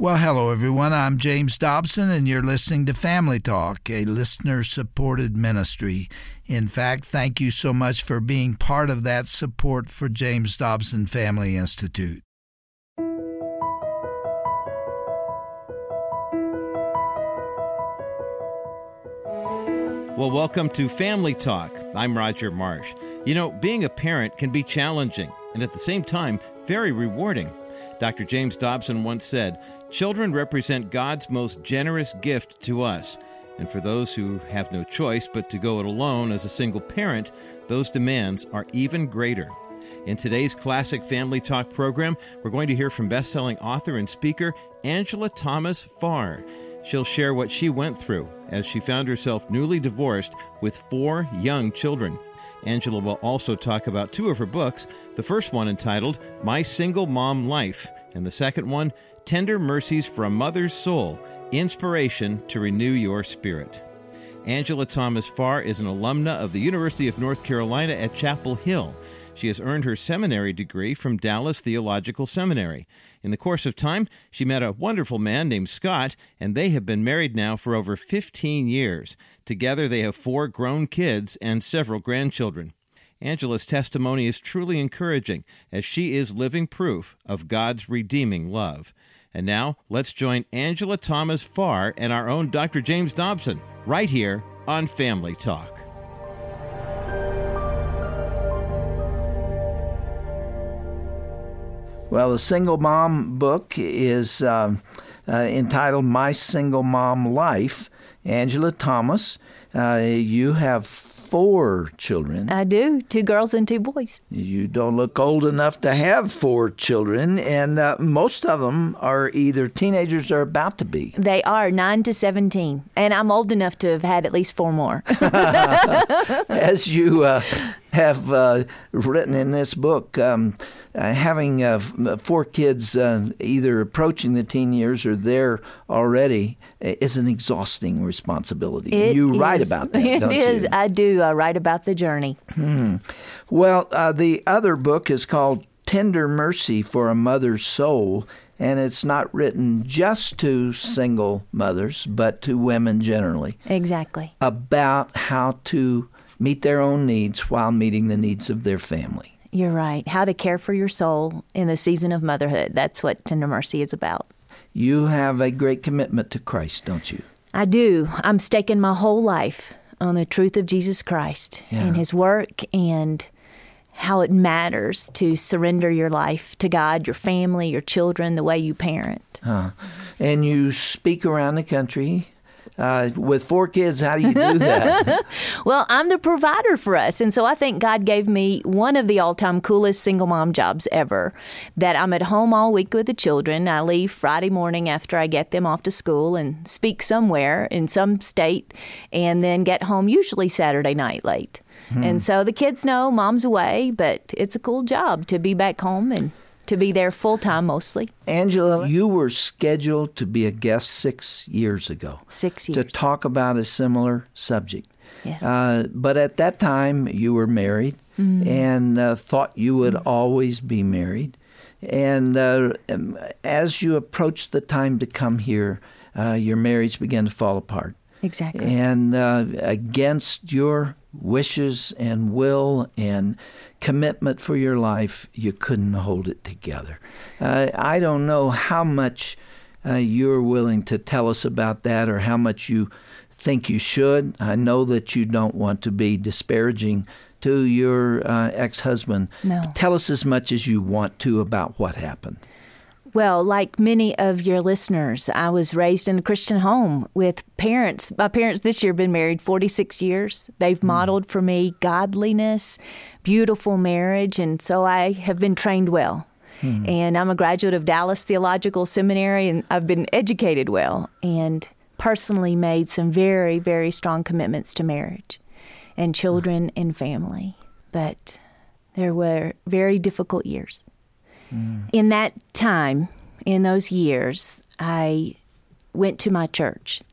Well, hello, everyone. I'm James Dobson, and you're listening to Family Talk, a listener-supported ministry. In fact, thank you so much for being part of that support for James Dobson Family Institute. Well, welcome to Family Talk. I'm Roger Marsh. You know, being a parent can be challenging and at the same time very rewarding. Dr. James Dobson once said, "Children represent God's most generous gift to us. And for those who have no choice but to go it alone as a single parent, those demands are even greater." In today's classic Family Talk program, we're going to hear from best-selling author and speaker Angela Thomas Farr. She'll share what she went through as she found herself newly divorced with 4 young children. Angela will also talk about 2 of her books, the first one entitled My Single Mom Life, and the second one, Tender Mercies for a Mother's Soul, Inspiration to Renew Your Spirit. Angela Thomas Farr is an alumna of the University of North Carolina at Chapel Hill. She has earned her seminary degree from Dallas Theological Seminary. In the course of time, she met a wonderful man named Scott, and they have been married now for over 15 years. Together, they have 4 grown kids and several grandchildren. Angela's testimony is truly encouraging, as she is living proof of God's redeeming love. And now, let's join Angela Thomas Farr and our own Dr. James Dobson right here on Family Talk. Well, the Single Mom book is entitled My Single Mom Life. Angela Thomas, you have 4 children. I do. 2 girls and 2 boys. You don't look old enough to have 4 children, and most of them are either teenagers or about to be. They are 9 to 17, and I'm old enough to have had at least 4 more. As you have written in this book, having 4 kids either approaching the teen years or there already is an exhausting responsibility. You write about that, don't you? It is. I do. I write about the journey. Well, the other book is called Tender Mercy for a Mother's Soul, and it's not written just to single mothers, but to women generally. Exactly. About how to meet their own needs while meeting the needs of their family. You're right. How to care for your soul in the season of motherhood. That's what Tender Mercy is about. You have a great commitment to Christ, don't you? I do. I'm staking my whole life on the truth of Jesus Christ and His work and how it matters to surrender your life to God, your family, your children, the way you parent. And you speak around the country. With 4 kids, how do you do that? Well, I'm the provider for us. And so I think God gave me one of the all-time coolest single mom jobs ever, that I'm at home all week with the children. I leave Friday morning after I get them off to school and speak somewhere in some state, and then get home usually Saturday night late. And so the kids know Mom's away, but it's a cool job to be back home and to be there full-time mostly. Angela, you were scheduled to be a guest 6 years ago. 6 years. To talk about a similar subject. Yes. But at that time, you were married and thought you would always be married. And as you approached the time to come here, your marriage began to fall apart. Exactly. And against your wishes and will and commitment for your life, you couldn't hold it together. I don't know how much you're willing to tell us about that or how much you think you should. I know that you don't want to be disparaging to your ex-husband. No. Tell us as much as you want to about what happened. Well, like many of your listeners, I was raised in a Christian home with parents. My parents this year have been married 46 years. They've modeled for me godliness, beautiful marriage, and so I have been trained well. And I'm a graduate of Dallas Theological Seminary, and I've been educated well and personally made some very, very strong commitments to marriage and children and family. But there were very difficult years. In that time, in those years, I went to my church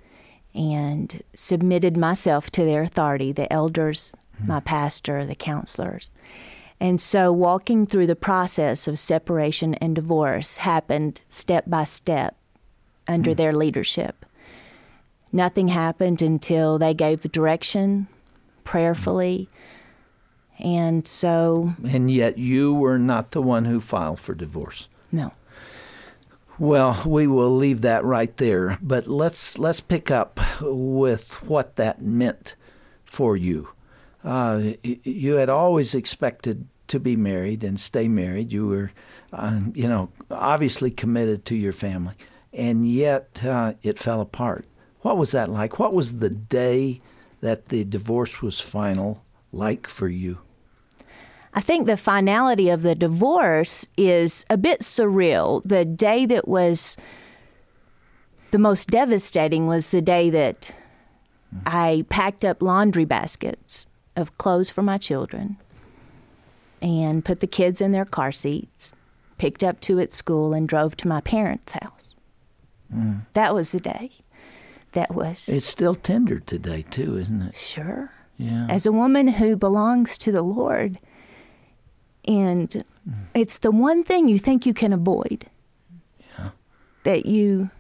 and submitted myself to their authority, the elders, my pastor, the counselors. And so walking through the process of separation and divorce happened step by step under their leadership. Nothing happened until they gave the direction prayerfully. And so... And yet you were not the one who filed for divorce. No. Well, we will leave that right there, but let's pick up with what that meant for you. You had always expected to be married and stay married. You were, obviously committed to your family, and yet it fell apart. What was that like? What was the day that the divorce was final like for you? I think the finality of the divorce is a bit surreal. The day that was the most devastating was the day that I packed up laundry baskets of clothes for my children and put the kids in their car seats, picked up two at school, and drove to my parents' house. That was the day. That was... It's still tender today, too, isn't it? Sure. Yeah. As a woman who belongs to the Lord, and it's the one thing you think you can avoid. Yeah. That you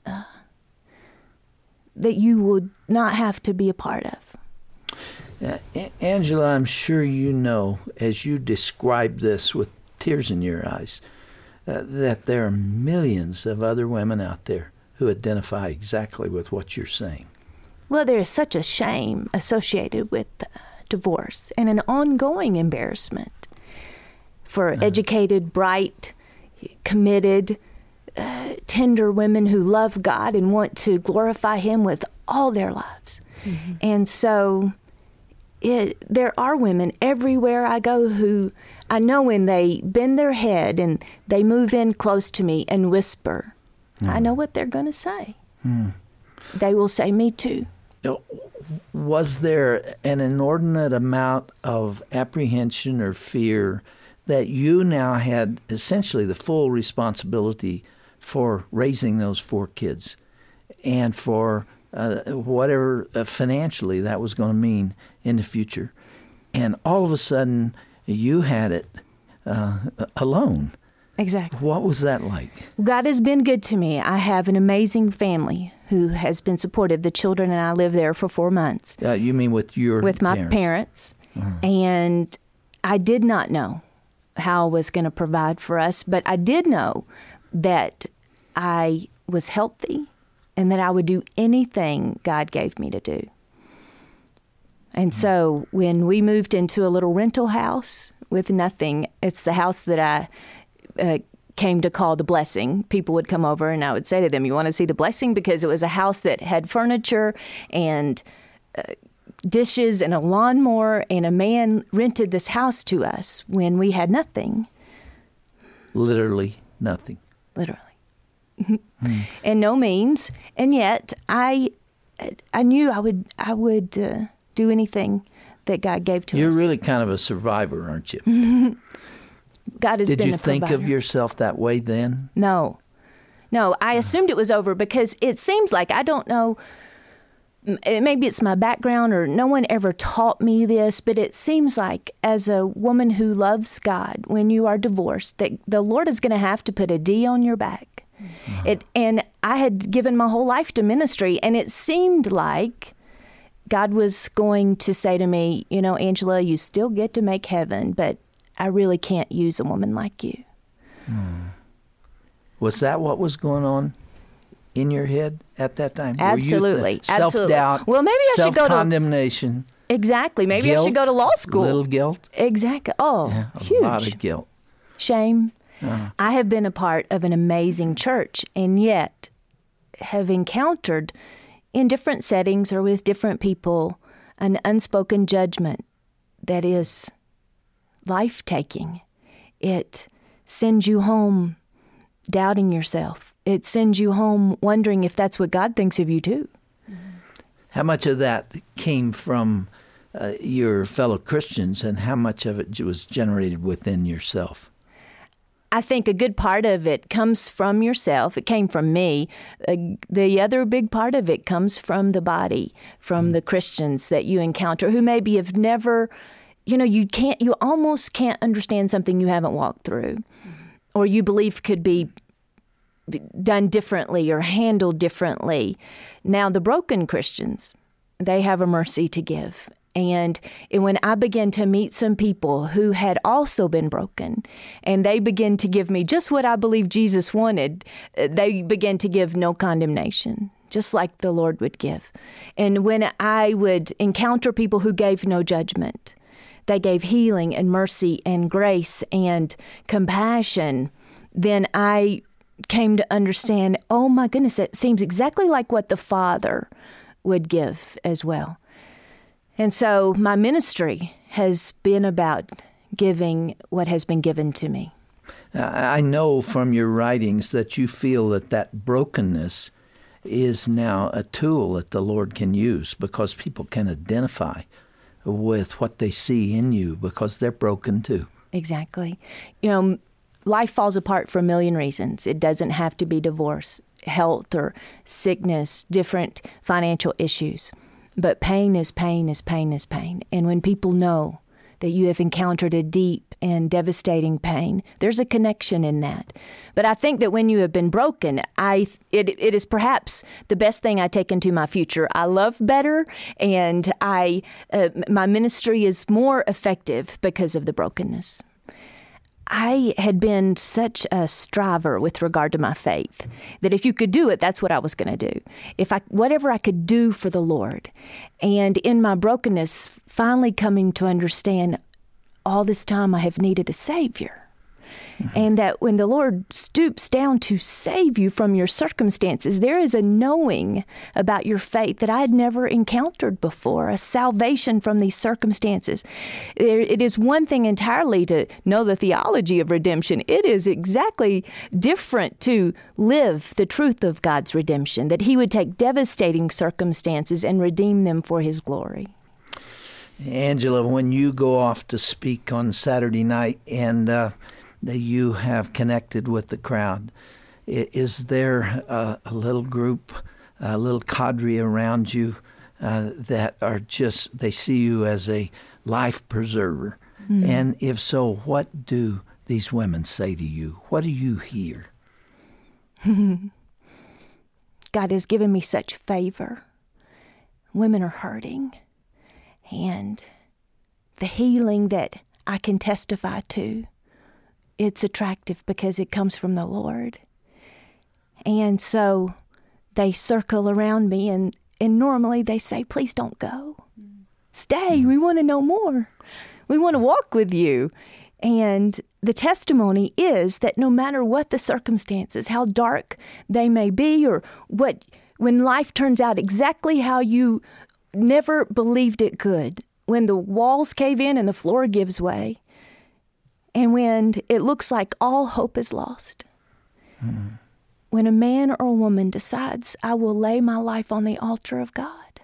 would not have to be a part of. Angela, I'm sure you know, as you describe this with tears in your eyes, that there are millions of other women out there who identify exactly with what you're saying. Well, there is such a shame associated with divorce and an ongoing embarrassment for educated, bright, committed, tender women who love God and want to glorify Him with all their lives. Mm-hmm. And so there are women everywhere I go who I know when they bend their head and they move in close to me and whisper, I know what they're going to say. They will say, me too. Was there an inordinate amount of apprehension or fear that you now had essentially the full responsibility for raising those 4 kids and for whatever financially that was going to mean in the future? And all of a sudden, you had it alone. Exactly. What was that like? God has been good to me. I have an amazing family who has been supportive. The children and I lived there for 4 months. You mean with your With my parents. And I did not know how I was going to provide for us, but I did know that I was healthy and that I would do anything God gave me to do. And so when we moved into a little rental house with nothing, it's the house that I came to call the blessing. People would come over and I would say to them, you want to see the blessing? Because it was a house that had furniture and dishes and a lawnmower, and a man rented this house to us when we had nothing. Literally nothing. Literally. And no means. And yet I knew I would do anything that God gave to us. You're really kind of a survivor, aren't you? God has been a provider. Did you think of yourself that way then? No, I assumed it was over because it seems like, I don't know, maybe it's my background or no one ever taught me this, but it seems like as a woman who loves God, when you are divorced, that the Lord is going to have to put a D on your back. And I had given my whole life to ministry, and it seemed like God was going to say to me, Angela, you still get to make heaven, but I really can't use a woman like you. Was that what was going on in your head at that time? Absolutely. Self-doubt, well, maybe I should go to self-condemnation. Exactly. Maybe guilt, I should go to law school. Little guilt. Exactly. Oh, Yeah, huge. A lot of guilt. Shame. I have been a part of an amazing church, and yet have encountered in different settings or with different people an unspoken judgment that is life-taking. It sends you home doubting yourself. It sends you home wondering if that's what God thinks of you too. How much of that came from your fellow Christians, and how much of it was generated within yourself? I think a good part of it comes from yourself. It came from me. The other big part of it comes from the body, from the Christians that you encounter who maybe have never, you almost can't understand something you haven't walked through or you believe could be done differently or handled differently. Now, the broken Christians, they have a mercy to give. And when I began to meet some people who had also been broken, and they began to give me just what I believe Jesus wanted, they began to give no condemnation, just like the Lord would give. And when I would encounter people who gave no judgment, they gave healing and mercy and grace and compassion, then I came to understand, oh my goodness, it seems exactly like what the Father would give as well. And so my ministry has been about giving what has been given to me. I know from your writings that you feel that brokenness is now a tool that the Lord can use because people can identify with what they see in you because they're broken too. Exactly. Life falls apart for a million reasons. It doesn't have to be divorce, health, or sickness, different financial issues. But pain is pain is pain is pain. And when people know that you have encountered a deep and devastating pain, there's a connection in that. But I think that when you have been broken, it is perhaps the best thing I take into my future. I love better, and my ministry is more effective because of the brokenness. I had been such a striver with regard to my faith that if you could do it, that's what I was going to do. Whatever I could do for the Lord. And in my brokenness, finally coming to understand all this time I have needed a Savior. Mm-hmm. And that when the Lord stoops down to save you from your circumstances, there is a knowing about your faith that I had never encountered before, a salvation from these circumstances. It is one thing entirely to know the theology of redemption. It is exactly different to live the truth of God's redemption, that He would take devastating circumstances and redeem them for His glory. Angela, when you go off to speak on Saturday night and that you have connected with the crowd, is there a little group, a little cadre around you that are just, they see you as a life preserver? Mm. And if so, what do these women say to you? What do you hear? God has given me such favor. Women are hurting. And the healing that I can testify to, it's attractive because it comes from the Lord. And so they circle around me and normally they say, please don't go. Stay. We want to know more. We want to walk with you. And the testimony is that no matter what the circumstances, how dark they may be, or when life turns out exactly how you never believed it could, when the walls cave in and the floor gives way, and when it looks like all hope is lost, when a man or a woman decides, I will lay my life on the altar of God,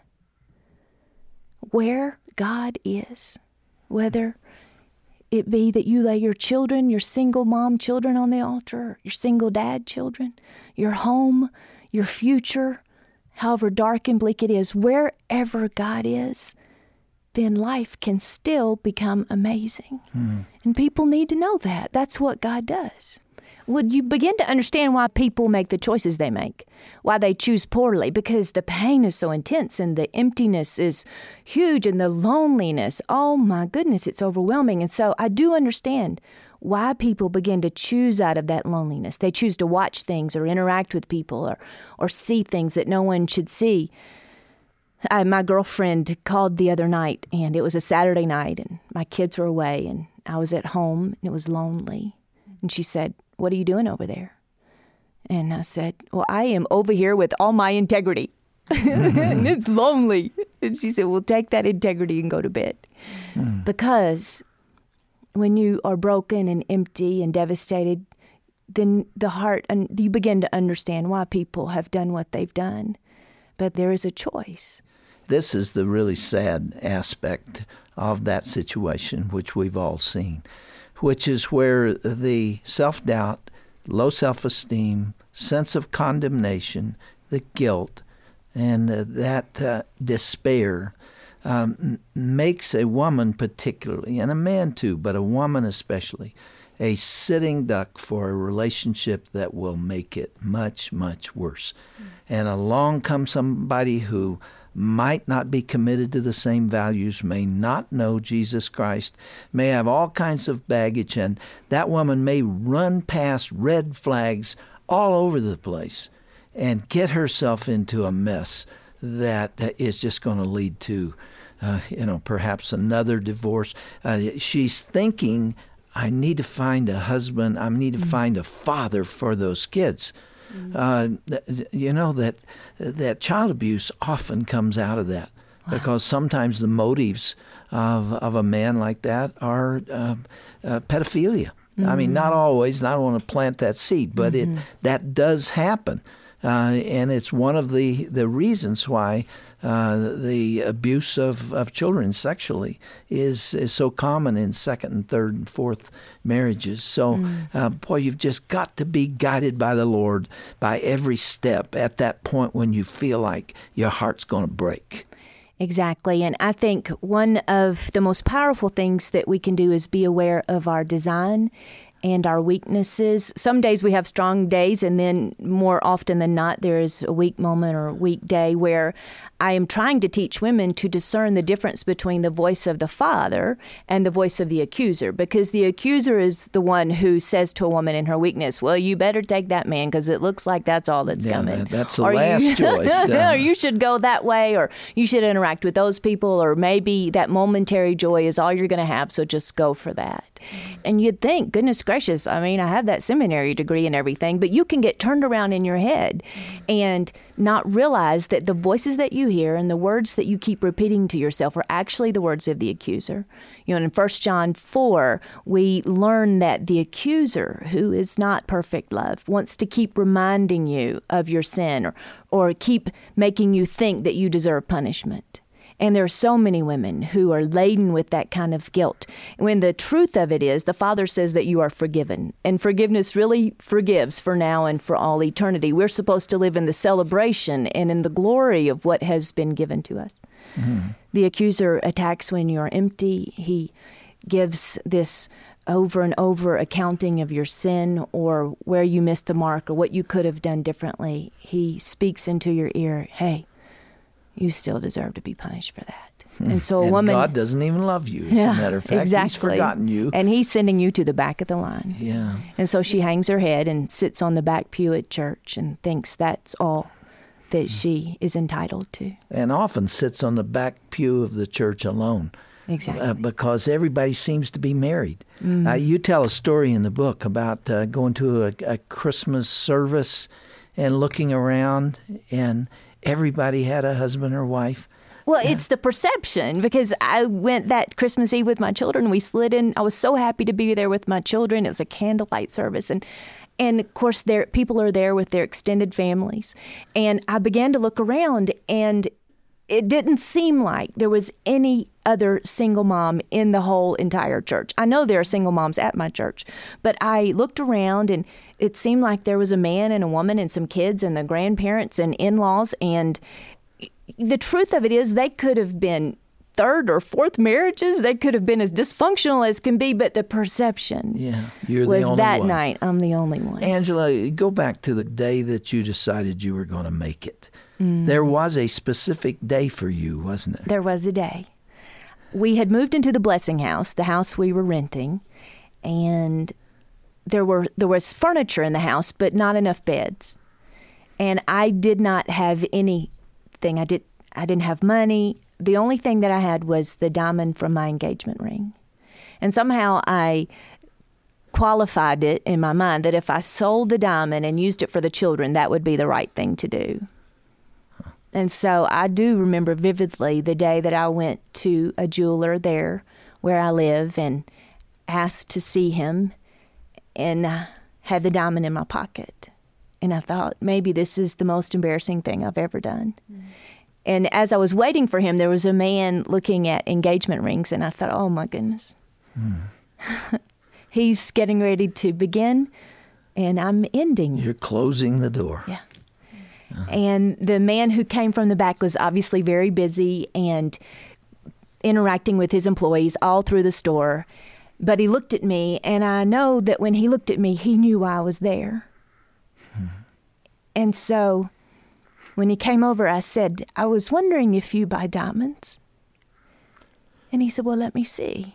where God is, whether it be that you lay your children, your single mom children on the altar, your single dad children, your home, your future, however dark and bleak it is, wherever God is, then life can still become amazing. And people need to know that. That's what God does. Would you begin to understand why people make the choices they make, why they choose poorly? Because the pain is so intense and the emptiness is huge and the loneliness, oh my goodness, it's overwhelming. And so I do understand why people begin to choose out of that loneliness. They choose to watch things or interact with people or see things that no one should see. My girlfriend called the other night, and it was a Saturday night, and my kids were away, and I was at home, and it was lonely. And she said, what are you doing over there? And I said, well, I am over here with all my integrity, and it's lonely. And she said, well, take that integrity and go to bed. Because when you are broken and empty and devastated, then the heart, and you begin to understand why people have done what they've done. But there is a choice. This is the really sad aspect of that situation, which we've all seen, which is where the self-doubt, low self-esteem, sense of condemnation, the guilt, and that despair makes a woman particularly, and a man too, but a woman especially, a sitting duck for a relationship that will make it much, much worse. And along comes somebody who might not be committed to the same values, may not know Jesus Christ, may have all kinds of baggage, and that woman may run past red flags all over the place and get herself into a mess that is just going to lead to, perhaps another divorce. She's thinking, I need to find a husband. I need to find a father for those kids. That child abuse often comes out of that, because sometimes the motives of a man like that are pedophilia. I mean, not always, and I don't want to plant that seed, but that does happen. And it's one of the reasons why the abuse of children sexually is so common in second and third and fourth marriages. So, boy, you've just got to be guided by the Lord by every step at that point when you feel like your heart's going to break. Exactly. And I think one of the most powerful things that we can do is be aware of our design and our weaknesses. Some days we have strong days, and then more often than not, there is a weak moment or a weak day where I am trying to teach women to discern the difference between the voice of the father and the voice of the accuser, because the accuser is the one who says to a woman in her weakness, well, you better take that man because it looks like that's all that's coming. That's the last choice. Or you should go that way, or you should interact with those people, or maybe that momentary joy is all you're going to have, so just go for that. And you'd think, goodness gracious, I mean, I have that seminary degree and everything, but you can get turned around in your head and not realize that the voices that you hear and the words that you keep repeating to yourself are actually the words of the accuser. In 1 John 4, we learn that the accuser, who is not perfect love, wants to keep reminding you of your sin or keep making you think that you deserve punishment. And there are so many women who are laden with that kind of guilt, when the truth of it is the Father says that you are forgiven. And forgiveness really forgives for now and for all eternity. We're supposed to live in the celebration and in the glory of what has been given to us. The accuser attacks when you're empty. He gives this over and over accounting of your sin or where you missed the mark or what you could have done differently. He speaks into your ear, hey, you still deserve to be punished for that. And so a woman... God doesn't even love you, as a matter of fact. Exactly. He's forgotten you. And he's sending you to the back of the line. Yeah. And so she hangs her head and sits on the back pew at church and thinks that's all that she is entitled to. And often sits on the back pew of the church alone. Exactly. Because everybody seems to be married. You tell a story in the book about going to a Christmas service and looking around, and everybody had a husband or wife. Well, it's the perception, because I went that Christmas Eve with my children. We slid in. I was so happy to be there with my children. It was a candlelight service. And of course, people are there with their extended families. And I began to look around, and it didn't seem like there was any other single mom in the whole entire church. I know there are single moms at my church, but I looked around and it seemed like there was a man and a woman and some kids and the grandparents and in-laws. And the truth of it is they could have been third or fourth marriages. They could have been as dysfunctional as can be, but the perception was that night, I'm the only one. Angela, go back to the day that you decided you were going to make it. There was a specific day for you, wasn't it? There was a day. We had moved into the Blessing House, the house we were renting, and there was furniture in the house, but not enough beds. And I did not have anything. I didn't have money. The only thing that I had was the diamond from my engagement ring. And somehow I qualified it in my mind that if I sold the diamond and used it for the children, that would be the right thing to do. And so I do remember vividly the day that I went to a jeweler there where I live and asked to see him, and had the diamond in my pocket. And I thought, maybe this is the most embarrassing thing I've ever done. And as I was waiting for him, there was a man looking at engagement rings, and I thought, oh my goodness. He's getting ready to begin, and I'm ending. You're closing the door. Yeah. And the man who came from the back was obviously very busy and interacting with his employees all through the store. But he looked at me, and I know that when he looked at me, he knew I was there. And so when he came over, I said, I was wondering if you buy diamonds. And he said, well, let me see.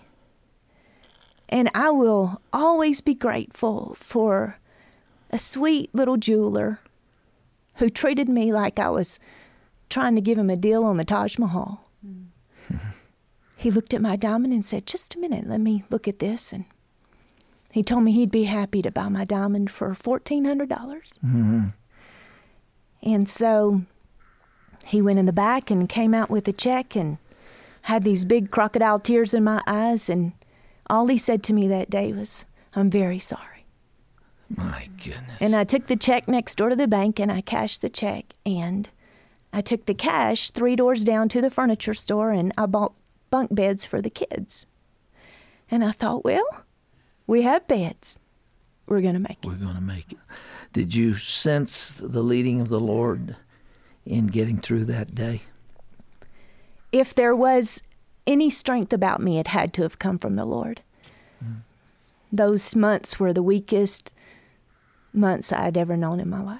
And I will always be grateful for a sweet little jeweler who treated me like I was trying to give him a deal on the Taj Mahal. He looked at my diamond and said, just a minute, let me look at this. And he told me he'd be happy to buy my diamond for $1,400. Mm-hmm. And so he went in the back and came out with a check and had these big crocodile tears in my eyes. And all he said to me that day was, I'm very sorry. My goodness. And I took the check next door to the bank and I cashed the check. And I took the cash 3 doors down to the furniture store and I bought bunk beds for the kids. And I thought, well, we have beds. We're going to make it. We're going to make it. Did you sense the leading of the Lord in getting through that day? If there was any strength about me, it had to have come from the Lord. Those months were the weakest months I'd ever known in my life.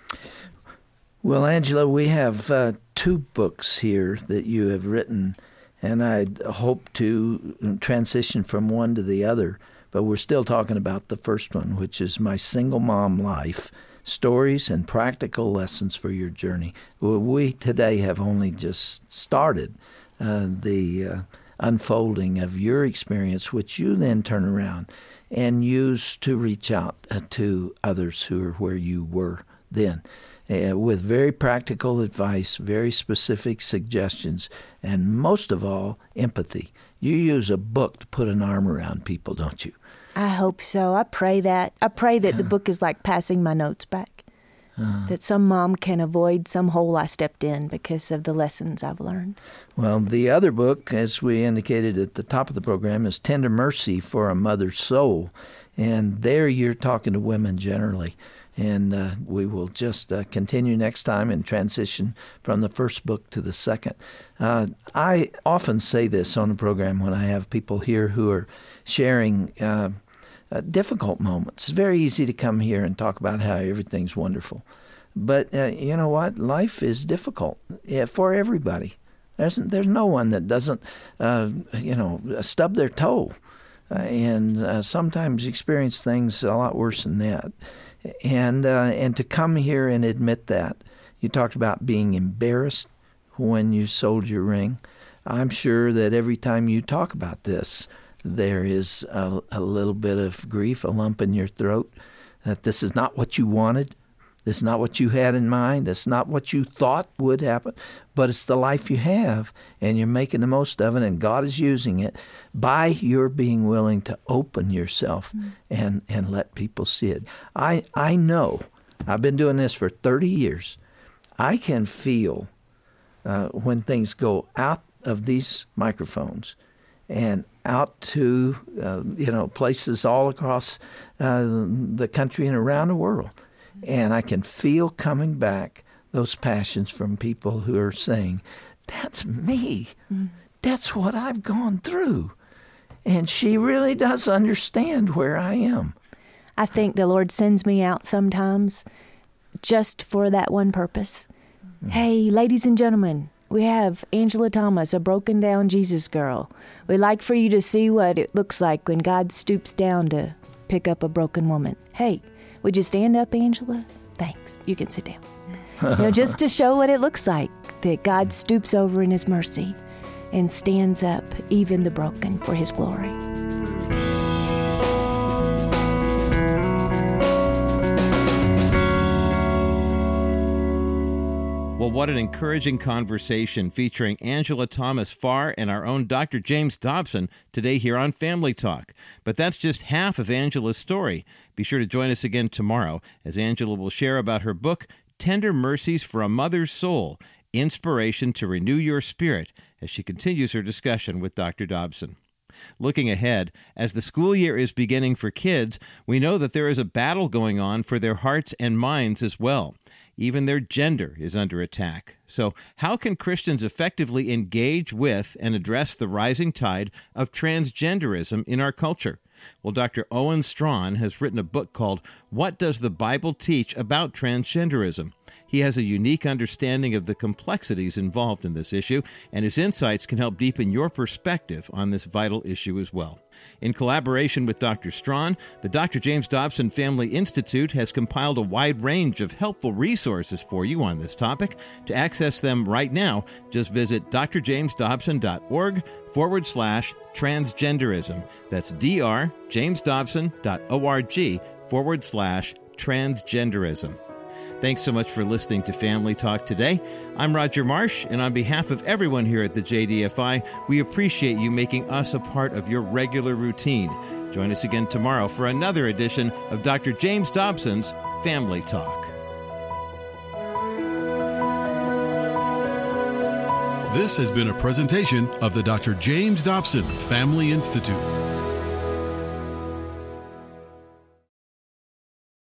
Well, Angela, we have 2 books here that you have written, and I hope to transition from one to the other, but we're still talking about the first one, which is My Single Mom Life, Stories and Practical Lessons for Your Journey. We today have only just started the unfolding of your experience, which you then turn around and use to reach out to others who are where you were then. With very practical advice, very specific suggestions, and most of all, empathy. You use a book to put an arm around people, don't you? I hope so. I pray that. I pray that the book is like passing my notes back, that some mom can avoid some hole I stepped in because of the lessons I've learned. Well, the other book, as we indicated at the top of the program, is Tender Mercy for a Mother's Soul. And there you're talking to women generally. And we will just continue next time and transition from the first book to the second. I often say this on the program when I have people here who are sharing difficult moments. It's very easy to come here and talk about how everything's wonderful. But you know what? Life is difficult for everybody. There's no one that doesn't, stub their toe and sometimes experience things a lot worse than that. And to come here and admit that. You talked about being embarrassed when you sold your ring. I'm sure that every time you talk about this, there is a little bit of grief, a lump in your throat, that this is not what you wanted. This is not what you had in mind. This is not what you thought would happen. But it's the life you have, and you're making the most of it, and God is using it by your being willing to open yourself and let people see it. I know, I've been doing this for 30 years. I can feel when things go out of these microphones and out to places all across the country and around the world. And I can feel coming back those passions from people who are saying, that's me. That's what I've gone through. And she really does understand where I am. I think the Lord sends me out sometimes just for that one purpose. Hey, ladies and gentlemen, we have Angela Thomas, a broken down Jesus girl. We'd like for you to see what it looks like when God stoops down to pick up a broken woman. Hey, would you stand up, Angela? Thanks. You can sit down. Just to show what it looks like, that God stoops over in His mercy and stands up even the broken for His glory. Well, what an encouraging conversation featuring Angela Thomas Farr and our own Dr. James Dobson today here on Family Talk. But that's just half of Angela's story. Be sure to join us again tomorrow as Angela will share about her book, Tender Mercies for a Mother's Soul, Inspiration to Renew Your Spirit, as she continues her discussion with Dr. Dobson. Looking ahead, as the school year is beginning for kids, we know that there is a battle going on for their hearts and minds as well. Even their gender is under attack. So how can Christians effectively engage with and address the rising tide of transgenderism in our culture? Well, Dr. Owen Strachan has written a book called What Does the Bible Teach About Transgenderism? He has a unique understanding of the complexities involved in this issue, and his insights can help deepen your perspective on this vital issue as well. In collaboration with Dr. Strachan, the Dr. James Dobson Family Institute has compiled a wide range of helpful resources for you on this topic. To access them right now, just visit drjamesdobson.org/transgenderism. That's drjamesdobson.org/transgenderism. Thanks so much for listening to Family Talk today. I'm Roger Marsh, and on behalf of everyone here at the JDFI, we appreciate you making us a part of your regular routine. Join us again tomorrow for another edition of Dr. James Dobson's Family Talk. This has been a presentation of the Dr. James Dobson Family Institute.